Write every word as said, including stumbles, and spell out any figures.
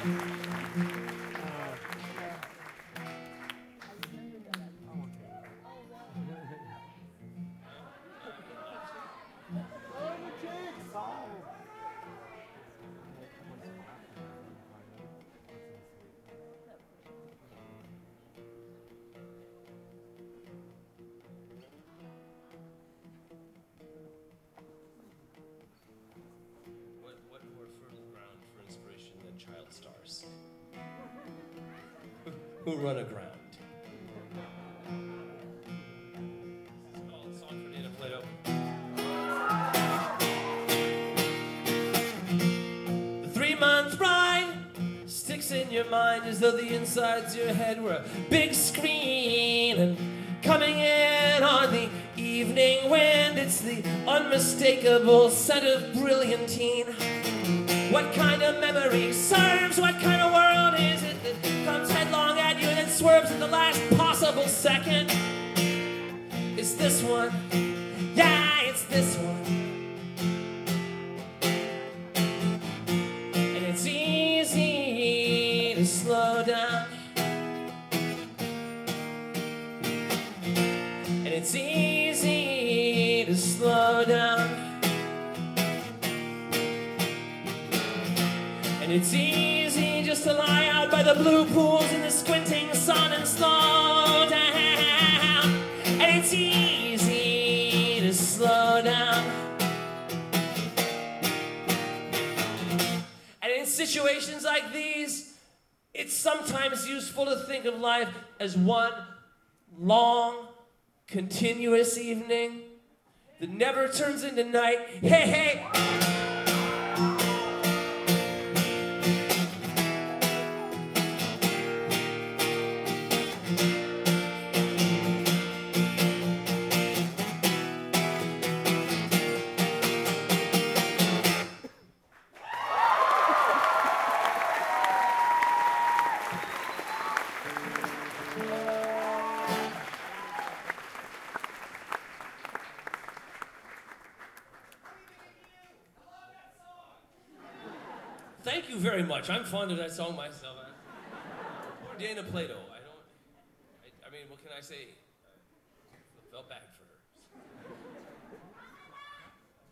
Who run aground. Oh, song for Dana Plato. The three-month ride sticks in your mind as though the insides of your head were a big screen, and coming in on the evening wind, it's the unmistakable scent of brilliantine. What kind of memory serves? What kind of world is it that comes headlong at you and then swerves at the last possible second? It's this one. Yeah, it's this one. And it's easy to slow down. And it's easy to slow down. And it's easy just to lie out by the blue pools in the squinting sun and slow down. And it's easy to slow down. And in situations like these, it's sometimes useful to think of life as one long, continuous evening that never turns into night. Hey, hey! Thank you very much. I'm fond of that song myself. Poor Dana Plato. I don't. I, I mean, what can I say? I felt bad.